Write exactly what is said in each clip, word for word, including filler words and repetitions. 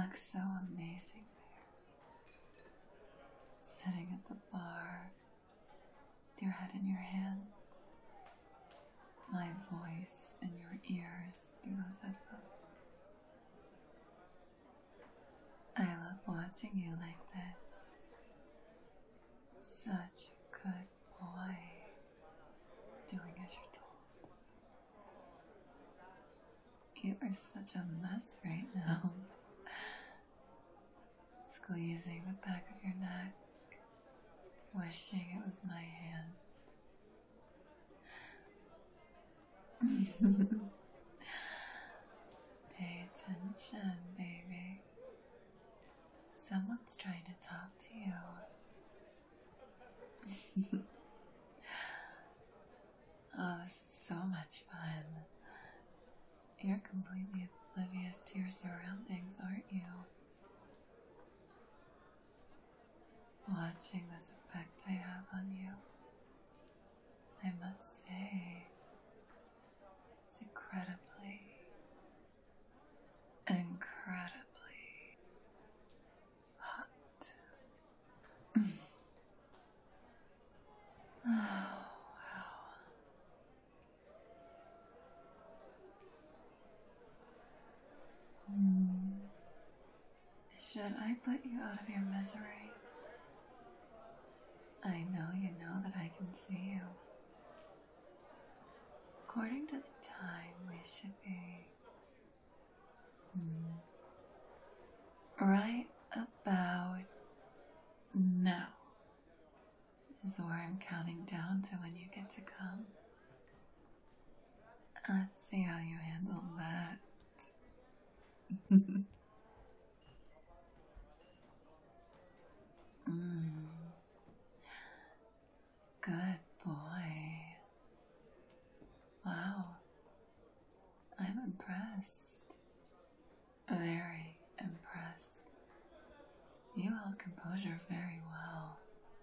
look so amazing there, sitting at the bar, with your head in your hands, my voice in your ears through those headphones. I love watching you like this. Such a good boy, doing as you're told. You are such a mess right now. Squeezing the back of your neck, wishing it was my hand. Pay attention, baby. Someone's trying to talk to you. Oh, this is so much fun. You're completely oblivious to your surroundings, aren't you? Watching this effect I have on you, I must say, it's incredibly, incredibly hot. Oh, wow. Hmm. Should I put you out of your misery? I know you know that I can see you. According to the time, we should be hmm, right about now is where I'm counting down to when you get to come. Let's see how you handle that. mm. Good boy. Wow. I'm impressed. Very impressed. You held composure very well.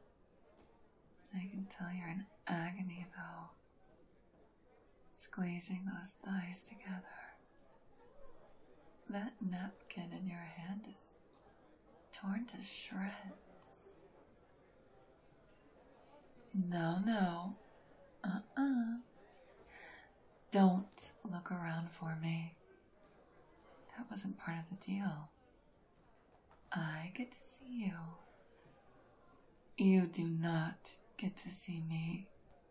I can tell you're in agony though. Squeezing those thighs together. That napkin in your hand is torn to shreds. No, no. Uh-uh. Don't look around for me. That wasn't part of the deal. I get to see you. You do not get to see me.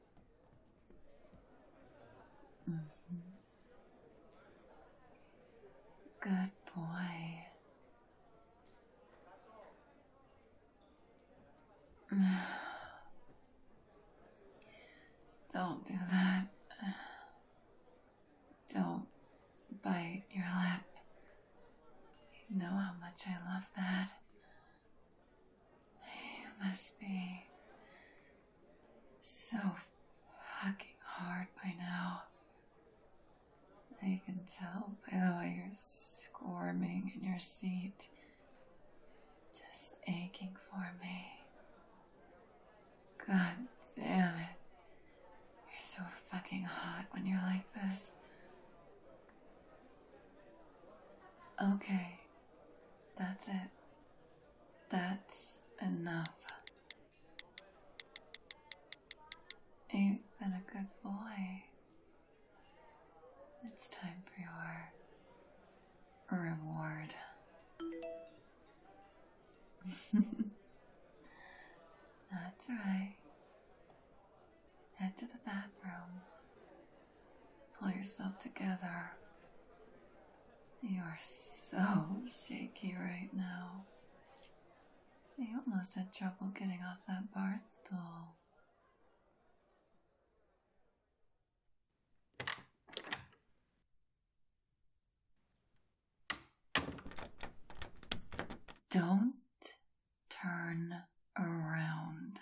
Mm-hmm. Good boy. Don't do that. Don't bite your lip. You know how much I love that. You must be so fucking hard by now. I can tell by the way you're squirming in your seat. Just aching for me. God damn it. You're so fucking hot when you're like this. Okay. That's it. That's enough. You've been a good boy. It's time for your reward. That's right. Head to the bathroom. Pull yourself together. You are so shaky right now. You almost had trouble getting off that bar stool. Don't turn around.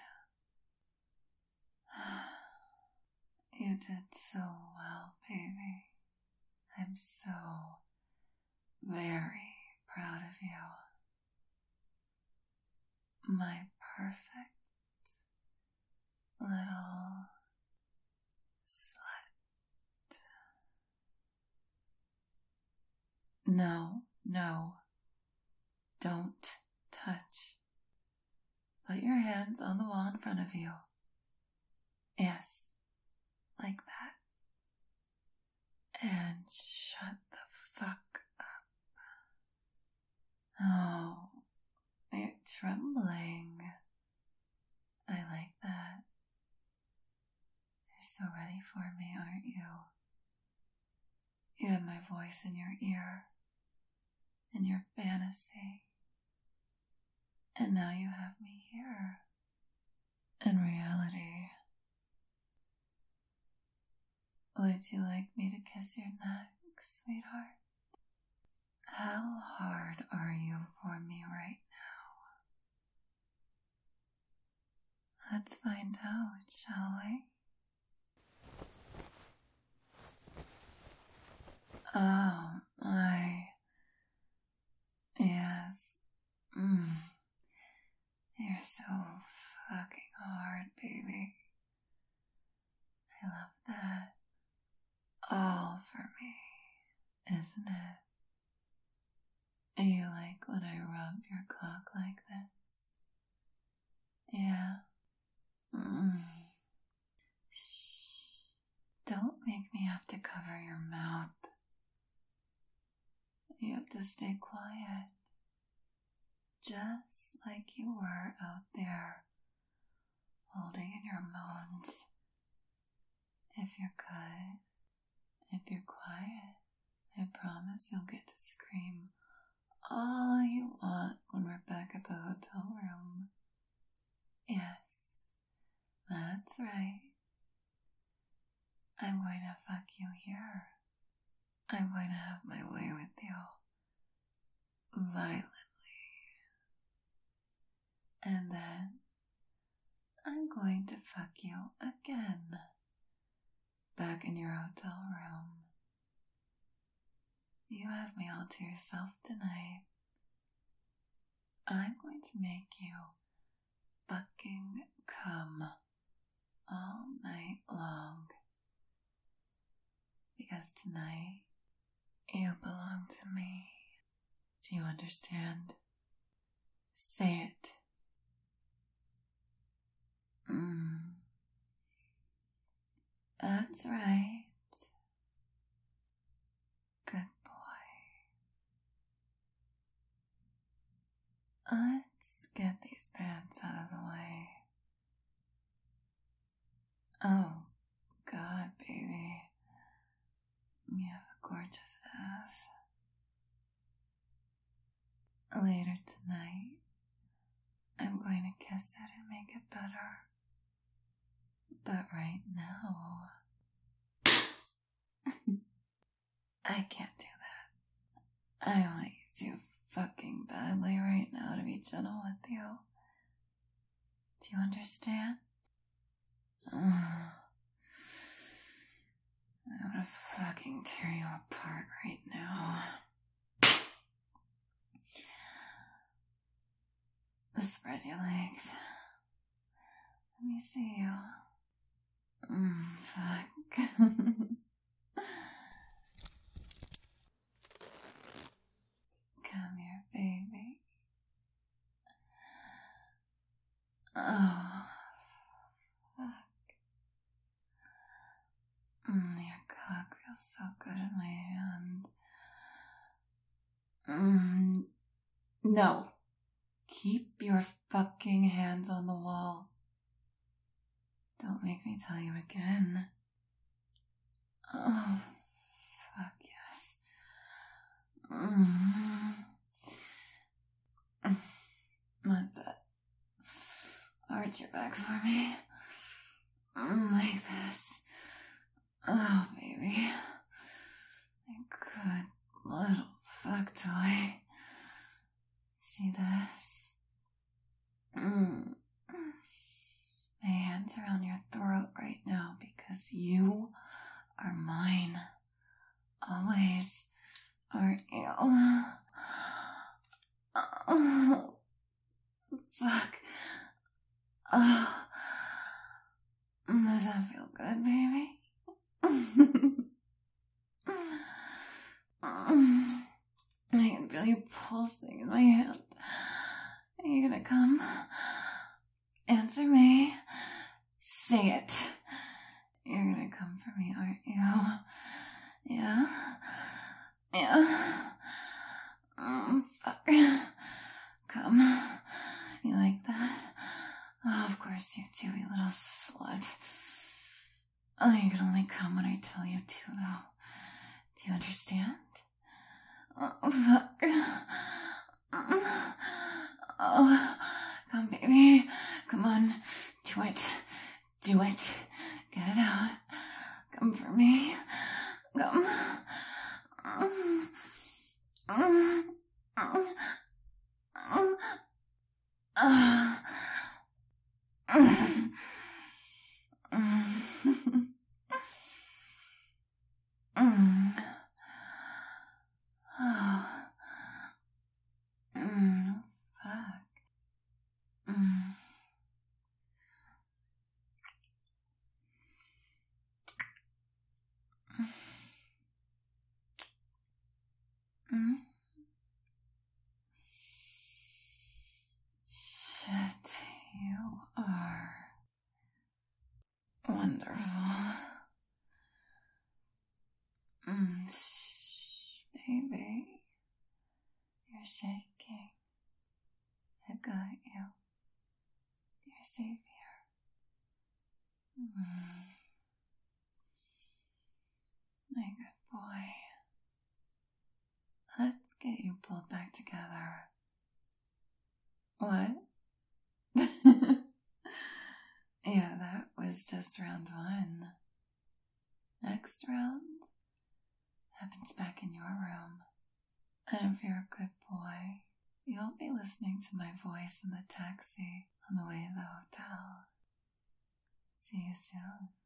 You did so well, baby. I'm so very proud of you. My perfect little slut. No, no. don't touch. Put your hands on the wall in front of you. Yes, like that. And shut the fuck up. Oh, you're trembling. I like that. You're so ready for me, aren't you? You had my voice in your ear, in your fantasy. And now you have me here, in reality. Would you like me to kiss your neck, sweetheart? How hard are you for me right now? Let's find out, shall we? Oh, my. Yes. Mm. You're so fucking hard, baby. I love that. All for me, isn't it? You like when I rub your cock like this? Yeah. Mm. Shh. Don't make me have to cover your mouth. You have to stay quiet. Just like you were out there, holding in your moans. If you're good, if you're quiet, I promise you'll get to scream all you want when we're back at the hotel room. Yes, that's right. I'm going to fuck you here. I'm going to have my way with you. Violently. And then I'm going to fuck you again. Back in your hotel room. You have me all to yourself tonight. I'm going to make you fucking come all night long. Because tonight, you belong to me. Do you understand? Say it. Mm. That's right. Good boy. Let's get these pants out of the way. Oh, God, baby. You have a gorgeous ass. Later tonight, I'm going to kiss it and make it better. But right now, I can't do that. I want you so fucking badly right now to be gentle with you. Do you understand? I want to fucking tear you apart right now. Let's spread your legs. Let me see you. Mm, fuck. Come here, baby. Oh, fuck. Mm, your cock feels so good in my hand. Mm, no. Keep your fucking hands on the wall. Don't make me tell you again. Oh, fuck yes. Mm. That's it. Arch your back for me. Mm, like this. Oh, baby. Good little fuck toy. See this? Mm. My hands are on your throat right now because you are mine. Always, aren't you? Oh, fuck. Oh. Does that feel good, baby? I can feel you pulsing in my hand. Say it. You're gonna come for me, aren't you? Yeah? Yeah? Mm, fuck. Come. You like that? Oh, of course you do, you little slut. Oh, you can only come when I tell you to, though. Do you understand? Oh, fuck. Oh, come, baby. Come on. Do it. Do it. Get it out. Come for me. Come. Shit, you are wonderful. Mm, shh, baby. You're shaking. I've got you. You're safe here. Mm. My good boy. Let's get you pulled back together. What? Yeah, that was just round one. Next round happens back in your room. And if you're a good boy, you'll be listening to my voice in the taxi on the way to the hotel. See you soon.